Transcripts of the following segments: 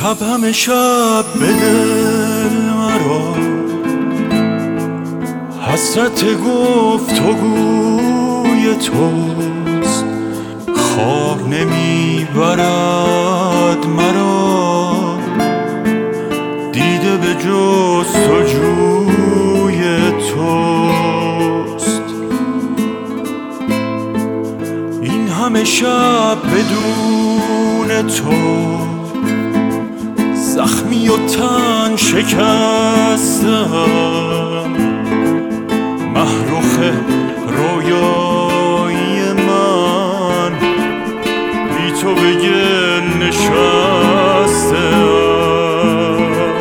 شب همه شب به دل مرا حسرت گفتگوی توست. خواب نمیبرد مرا دیده به جستجوی توست. این همه شب بدون تو زخمی و تن شکستم، محروخ رویایی من بی تو به گل نشستم.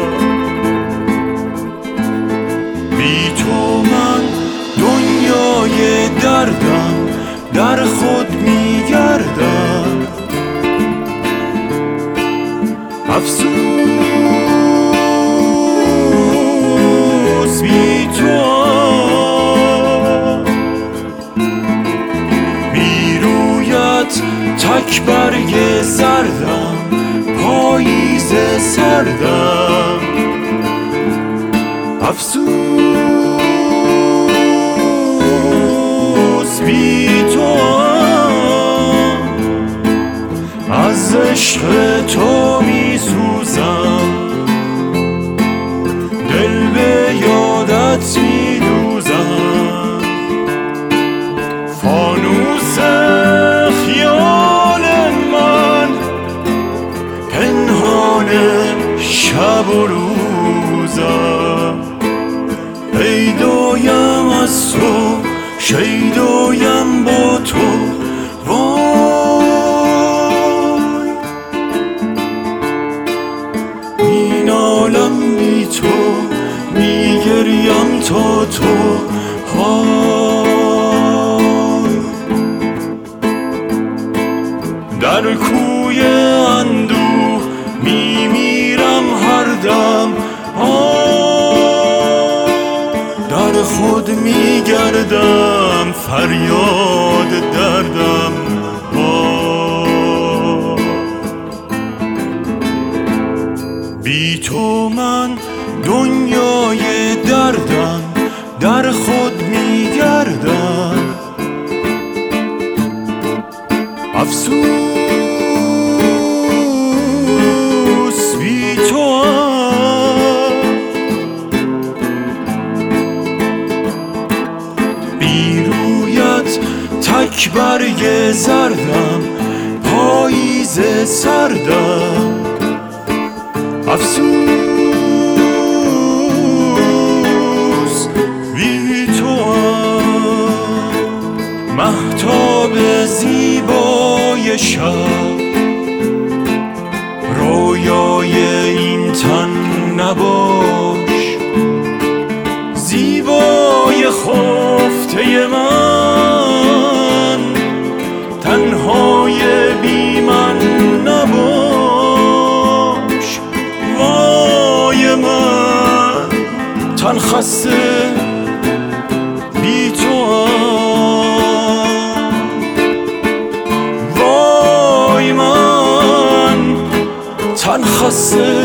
بی تو من دنیای دردم در خود میگردم. افسوس بی تو، بی رویت تک برگ زردم، پاییز سردم. افسوس بی تو، از عشق تو می سوزم، دل به یادت می دوزم. فانوس خیال من پنهان شب و روزم. پیدایم از تو، شیدایم با تو. این عالم بی تو، میگریم تا تو. در کوی اندوه میمیرم هر دم. در خود میگردم فریاد دردم. بی تو من دنیای دردم در خود میگردم. افسوس بی تو، بی رویت تک برگ زردم، پاییز سردم. افسوس بی تو، مهتاب زیبای شب، رویای این تن نباش. زیبای خفته من، تنهای بی من نباش. وای من تن خسته بی تو، وای من تن خسته